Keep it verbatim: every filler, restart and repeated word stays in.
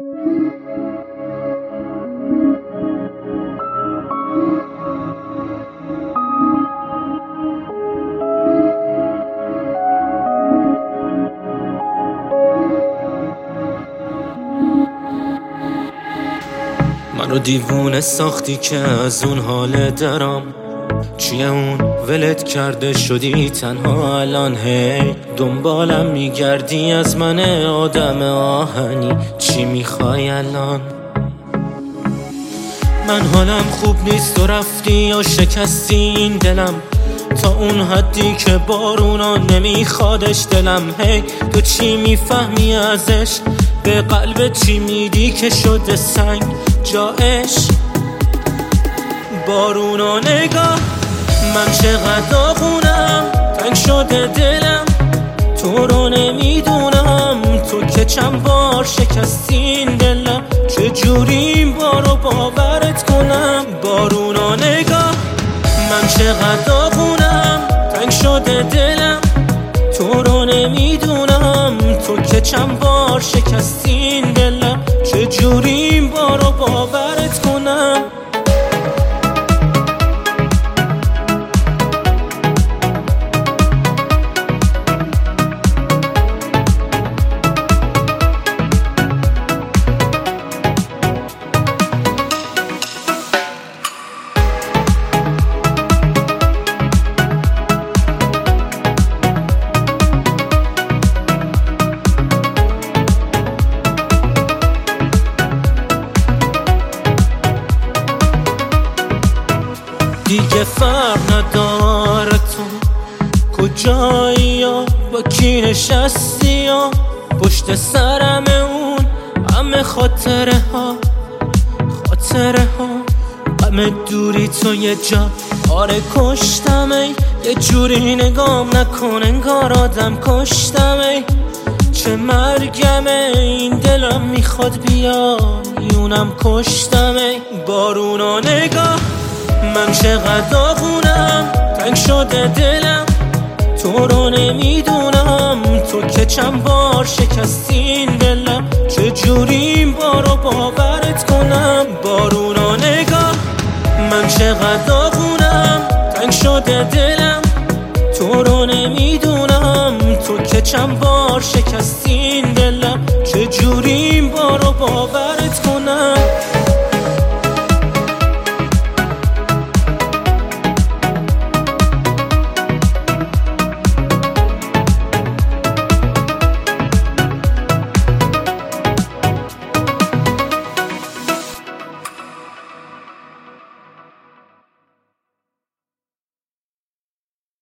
منو دیوونه ساختی که از اون حال درام، چیه اون ولت کرده شدی تنها الان؟ هی دنبالم میگردی از من آدم آهنی، چی میخوای الان؟ من حالم خوب نیست و رفتی یا شکستی این دلم تا اون حدی که بارونا نمیخوادش دلم. هی تو چی میفهمی ازش؟ به قلب چی میدی که شده سنگ جایش؟ بارونا نگاه من چقدر داغونم، تنگ شده دلم تو رو نمیدونم. تو که چند بار شکستین دلم، چجوری این بارو باورت کنم؟ بارونا نگاه من چقدر داغونم، تنگ شده دلم تو رو نمیدونم. تو که چند بار شکستین دلم، چجوری این بارو باورت کنم؟ دیگه فرق نداره تو کجایی یا با کی نشستی یا پشت سرم اون همه خاطره ها خاطره ها همه دوری تو یه جا آره کشتم ای یه جوری نگام نکن انگار آدم کشتم ای چه مرگمه این دلم میخواد بیای اونم کشتم ای بارونا نگاه من چقدر داغونم تنگ شده دلم تو رو نمیدونم تو که چند بار شکستین دلم چجوری این بارو باورت کنم بارونا نگاه من چقدر داغونم تنگ شده دلم تو رو نمیدونم تو که چند بار شکستین دلم چجوری این بارو باورت